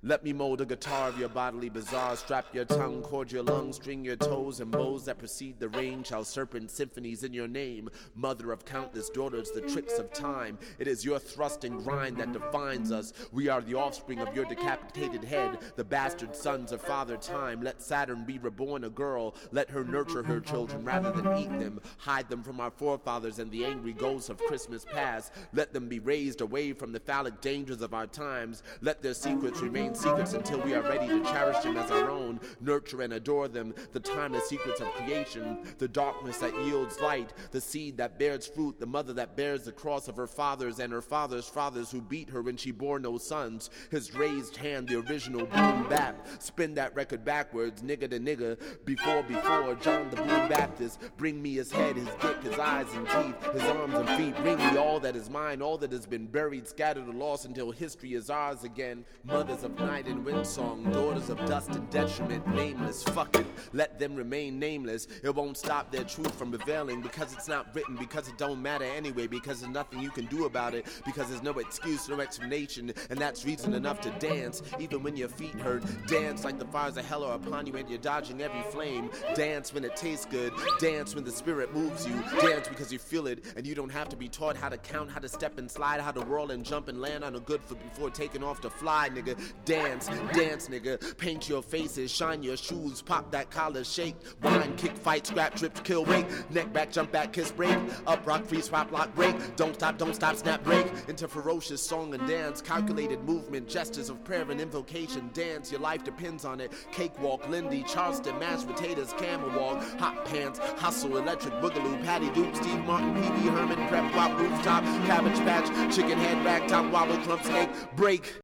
Let me mold a guitar of your bodily bazaar. Strap your tongue, cord your lungs, string your toes, and bows that precede the rain shall serpent symphonies in your name. Mother of countless daughters, the tricks of time. It is your thrust and grind that defines us. We are the offspring of your decapitated head, the bastard sons of Father Time. Let Saturn be reborn a girl. Let her nurture her children rather than eat them. Hide them from our forefathers and the angry ghosts of Christmas past. Let them be raised away from the phallic dangers of our times. Let their secrets remain secrets until we are ready to cherish them as our own, nurture and adore them, the timeless secrets of creation, the darkness that yields light, the seed that bears fruit, the mother that bears the cross of her fathers and her fathers' fathers who beat her when she bore no sons, his raised hand, the original boom bap, spin that record backwards, nigga to nigga, before, John the Boom Baptist, bring me his head, his dick, his eyes and teeth, his arms and feet, bring me all that is mine, all that has been buried, scattered or lost until history is ours again, mothers of night and wind song, daughters of dust and detriment, nameless, fuck it, let them remain nameless, it won't stop their truth from prevailing, because it's not written, because it don't matter anyway, because there's nothing you can do about it, because there's no excuse, no explanation, and that's reason enough to dance, even when your feet hurt, dance like the fires of hell are upon you and you're dodging every flame, dance when it tastes good, dance when the spirit moves you, dance because you feel it, and you don't have to be taught how to count, how to step and slide, how to whirl and jump and land on a good foot before taking off to fly, nigga. Dance, dance, nigga. Paint your faces, shine your shoes, pop that collar, shake, whine, kick, fight, scrap, trip, kill, wait, neck back, jump back, kiss, break, up, rock, freeze, swap, lock, break, don't stop, snap, break, into ferocious song and dance, calculated movement, gestures of prayer and invocation, dance, your life depends on it, cakewalk, Lindy, Charleston, mashed potatoes, camel walk, hot pants, hustle, electric boogaloo, Patty Duke, Steve Martin, PB Herman, prep, wop, rooftop, cabbage patch, chicken head, ragtop, wobble, crump, snake, break.